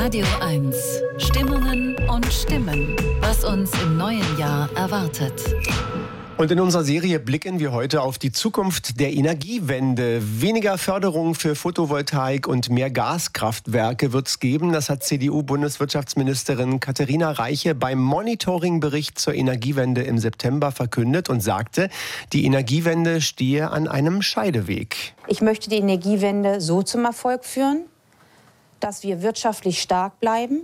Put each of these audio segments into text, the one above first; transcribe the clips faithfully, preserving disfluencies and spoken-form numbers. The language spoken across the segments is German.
Radio eins. Stimmungen und Stimmen. Was uns im neuen Jahr erwartet. Und in unserer Serie blicken wir heute auf die Zukunft der Energiewende. Weniger Förderung für Photovoltaik und mehr Gaskraftwerke wird es geben. Das hat C D U-Bundeswirtschaftsministerin Katharina Reiche beim Monitoringbericht zur Energiewende im September verkündet und sagte, die Energiewende stehe an einem Scheideweg. Ich möchte die Energiewende so zum Erfolg führen, dass wir wirtschaftlich stark bleiben,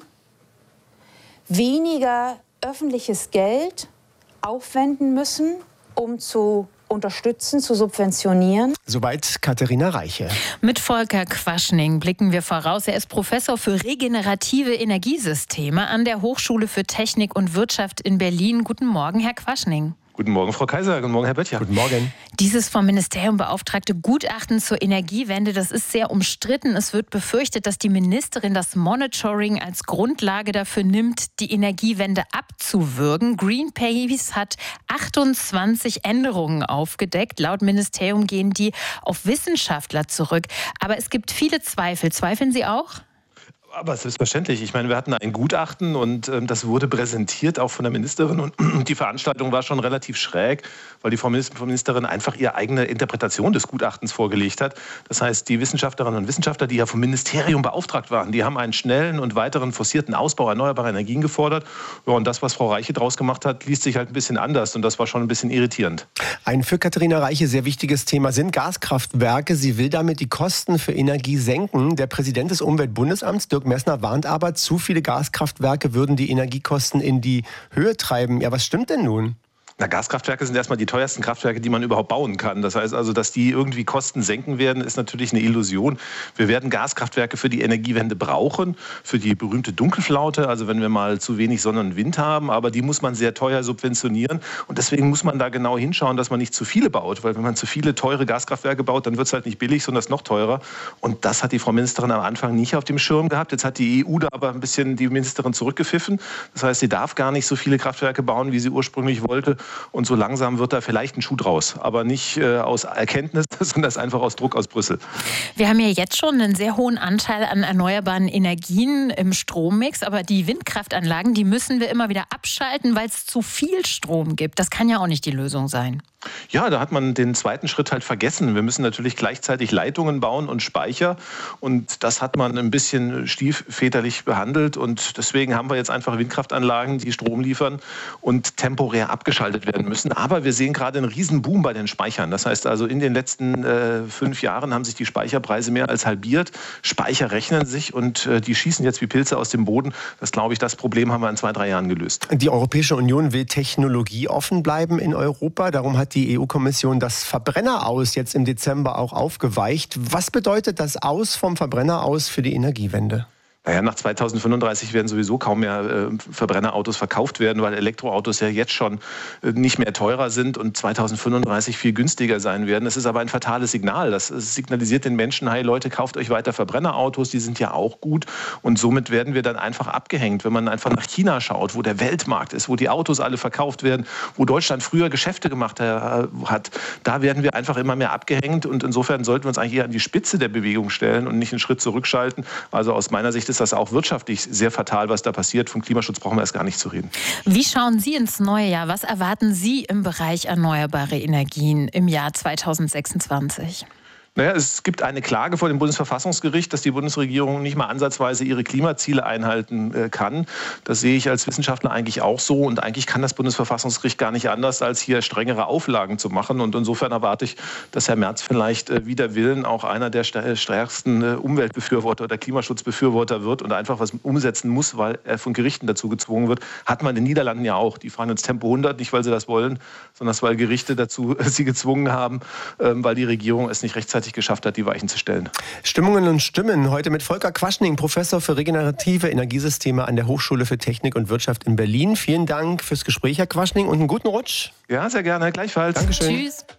weniger öffentliches Geld aufwenden müssen, um zu unterstützen, zu subventionieren. Soweit Katharina Reiche. Mit Volker Quaschning blicken wir voraus. Er ist Professor für regenerative Energiesysteme an der Hochschule für Technik und Wirtschaft in Berlin. Guten Morgen, Herr Quaschning. Guten Morgen, Frau Kaiser. Guten Morgen, Herr Böttcher. Guten Morgen. Dieses vom Ministerium beauftragte Gutachten zur Energiewende, das ist sehr umstritten. Es wird befürchtet, dass die Ministerin das Monitoring als Grundlage dafür nimmt, die Energiewende abzuwürgen. Greenpeace hat achtundzwanzig Änderungen aufgedeckt. Laut Ministerium gehen die auf Wissenschaftler zurück. Aber es gibt viele Zweifel. Zweifeln Sie auch? Aber selbstverständlich. Ich meine, wir hatten ein Gutachten und ähm, das wurde präsentiert, auch von der Ministerin. Und die Veranstaltung war schon relativ schräg, weil die Frau Ministerin einfach ihre eigene Interpretation des Gutachtens vorgelegt hat. Das heißt, die Wissenschaftlerinnen und Wissenschaftler, die ja vom Ministerium beauftragt waren, die haben einen schnellen und weiteren forcierten Ausbau erneuerbarer Energien gefordert. Ja, und das, was Frau Reiche draus gemacht hat, liest sich halt ein bisschen anders. Und das war schon ein bisschen irritierend. Ein für Katharina Reiche sehr wichtiges Thema sind Gaskraftwerke. Sie will damit die Kosten für Energie senken. Der Präsident des Umweltbundesamts, Dirk Messner, warnt aber, zu viele Gaskraftwerke würden die Energiekosten in die Höhe treiben. Ja, was stimmt denn nun? Na, Gaskraftwerke sind erstmal die teuersten Kraftwerke, die man überhaupt bauen kann. Das heißt also, dass die irgendwie Kosten senken werden, ist natürlich eine Illusion. Wir werden Gaskraftwerke für die Energiewende brauchen, für die berühmte Dunkelflaute, also wenn wir mal zu wenig Sonne und Wind haben, aber die muss man sehr teuer subventionieren und deswegen muss man da genau hinschauen, dass man nicht zu viele baut, weil wenn man zu viele teure Gaskraftwerke baut, dann wird es halt nicht billig, sondern es ist noch teurer und das hat die Frau Ministerin am Anfang nicht auf dem Schirm gehabt. Jetzt hat die E U da aber ein bisschen die Ministerin zurückgepfiffen. Das heißt, sie darf gar nicht so viele Kraftwerke bauen, wie sie ursprünglich wollte. Und so langsam wird da vielleicht ein Schuh draus. Aber nicht äh, aus Erkenntnis, sondern das einfach aus Druck aus Brüssel. Wir haben ja jetzt schon einen sehr hohen Anteil an erneuerbaren Energien im Strommix. Aber die Windkraftanlagen, die müssen wir immer wieder abschalten, weil es zu viel Strom gibt. Das kann ja auch nicht die Lösung sein. Ja, da hat man den zweiten Schritt halt vergessen. Wir müssen natürlich gleichzeitig Leitungen bauen und Speicher. Und das hat man ein bisschen stiefväterlich behandelt. Und deswegen haben wir jetzt einfach Windkraftanlagen, die Strom liefern und temporär abgeschaltet werden müssen. Aber wir sehen gerade einen Riesenboom bei den Speichern. Das heißt also, in den letzten äh, fünf Jahren haben sich die Speicherpreise mehr als halbiert. Speicher rechnen sich und äh, die schießen jetzt wie Pilze aus dem Boden. Das glaube ich, das Problem haben wir in zwei, drei Jahren gelöst. Die Europäische Union will technologieoffen bleiben in Europa. Darum hat die E U-Kommission das Verbrenneraus jetzt im Dezember auch aufgeweicht. Was bedeutet das Aus vom Verbrenner aus für die Energiewende? Naja, nach zweitausendfünfunddreißig werden sowieso kaum mehr äh, Verbrennerautos verkauft werden, weil Elektroautos ja jetzt schon äh, nicht mehr teurer sind und zweitausendfünfunddreißig viel günstiger sein werden. Es ist aber ein fatales Signal. Das signalisiert den Menschen, hey Leute, kauft euch weiter Verbrennerautos, die sind ja auch gut. Und somit werden wir dann einfach abgehängt. Wenn man einfach nach China schaut, wo der Weltmarkt ist, wo die Autos alle verkauft werden, wo Deutschland früher Geschäfte gemacht äh, hat, da werden wir einfach immer mehr abgehängt. Und insofern sollten wir uns eigentlich eher an die Spitze der Bewegung stellen und nicht einen Schritt zurückschalten. Also aus meiner Sicht ist ist das auch wirtschaftlich sehr fatal, was da passiert. Vom Klimaschutz brauchen wir erst gar nicht zu reden. Wie schauen Sie ins neue Jahr? Was erwarten Sie im Bereich erneuerbare Energien im Jahr zweitausendsechsundzwanzig? Naja, es gibt eine Klage vor dem Bundesverfassungsgericht, dass die Bundesregierung nicht mal ansatzweise ihre Klimaziele einhalten äh, kann. Das sehe ich als Wissenschaftler eigentlich auch so. Und eigentlich kann das Bundesverfassungsgericht gar nicht anders, als hier strengere Auflagen zu machen. Und insofern erwarte ich, dass Herr Merz vielleicht äh, wider Willen auch einer der stärksten äh, Umweltbefürworter oder Klimaschutzbefürworter wird und einfach was umsetzen muss, weil er von Gerichten dazu gezwungen wird. Hat man in den Niederlanden ja auch. Die fahren ins Tempo hundert, nicht weil sie das wollen, sondern weil Gerichte dazu äh, sie gezwungen haben, äh, weil die Regierung es nicht rechtzeitig geschafft hat, die Weichen zu stellen. Stimmungen und Stimmen. Heute mit Volker Quaschning, Professor für regenerative Energiesysteme an der Hochschule für Technik und Wirtschaft in Berlin. Vielen Dank fürs Gespräch, Herr Quaschning, und einen guten Rutsch. Ja, sehr gerne. Gleichfalls. Dankeschön. Tschüss.